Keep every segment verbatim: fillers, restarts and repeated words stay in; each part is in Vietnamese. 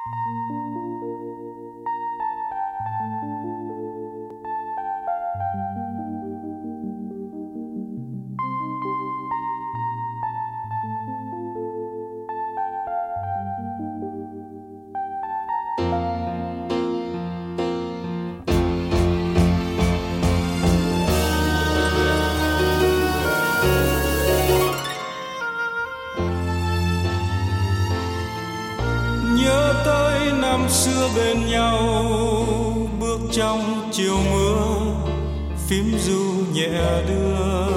Nhớ tới năm xưa bên nhau, bước trong chiều mưa, phím ru nhẹ đưa.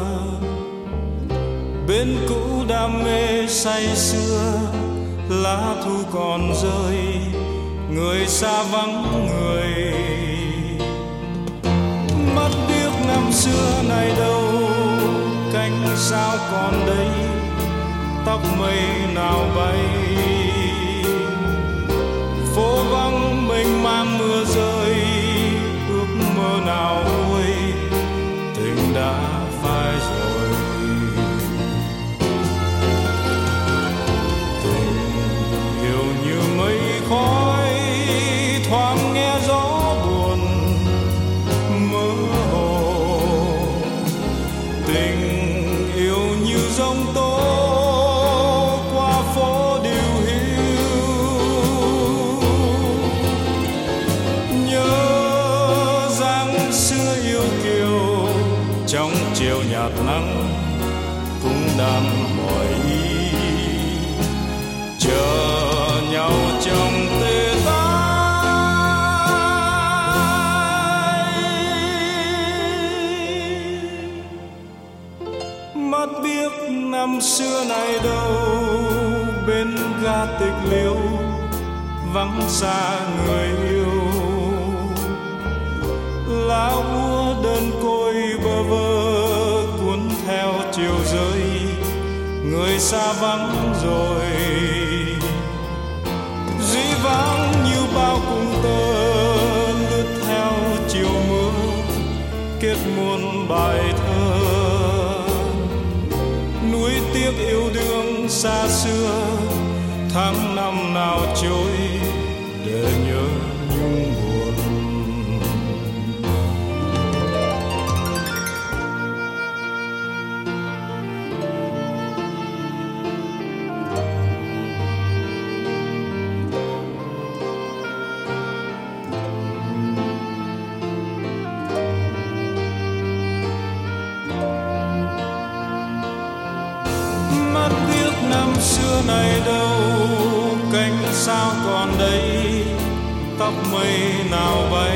Bên cũ đam mê say sưa, lá thu còn rơi, người xa vắng người. Mắt biếc năm xưa này đâu, cánh sao còn đây, tóc mây nào bay. Phố vắng mênh mang mưa rơi, ước mơ nào nguôi, tình đã phai rồi. Tình yêu như mây khói, thoáng nghe gió buồn mơ hồ. Tình yêu như giông tố qua phố điều hiu. Nhớ dáng xưa yêu kiều, trong chiều nhạt nắng cũng đan mỏi ý, chờ nhau trong tê tái. Mắt biếc năm xưa này đâu, bên ga tịch liêu vắng xa người yêu. Lá úa đơn côi bơ vơ cuốn theo chiều rơi, người xa vắng rồi. Dĩ vãng như bao cung tơ lướt theo chiều mưa, kết muôn bài thơ. Nuối tiếc yêu đương xa xưa, tháng năm nào trôi để nhớ nhung buồn. Mắt biếc năm xưa này đâu, cánh sao còn đây, tóc mây nào bay.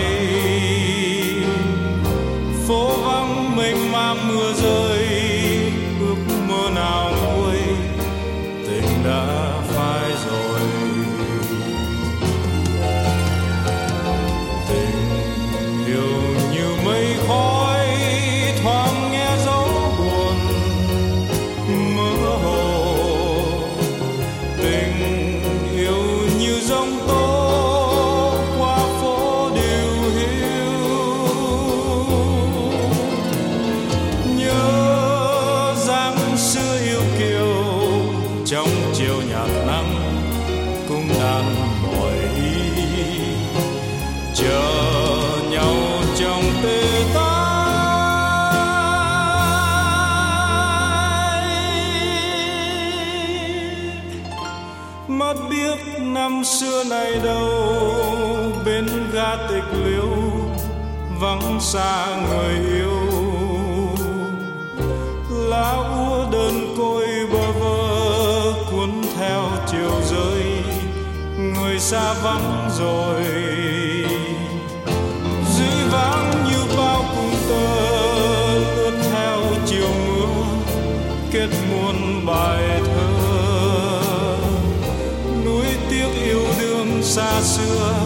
Phố vắng mênh mang mưa rơi, ước mơ nào nguôi, tình đã phai rồi. Tình yêu như mây khói, thoáng nghe gió buồn mơ hồ. Tình yêu như giông tố qua phố điều hiu. Nhớ dáng xưa yêu kiều, trong chiều nhạt nắng cũng đan mỏi ý, chờ nhau trong tê tái. Mắt biếc năm xưa này đâu, bên ga tịch liêu vắng xa người yêu. Lá úa đơn côi bơ vơ cuốn theo chiều rơi, người xa vắng rồi. Dĩ vãng như bao cung tơ lướt theo chiều mưa, kết muôn bài thơ. Nuối tiếc yêu đương xa xưa,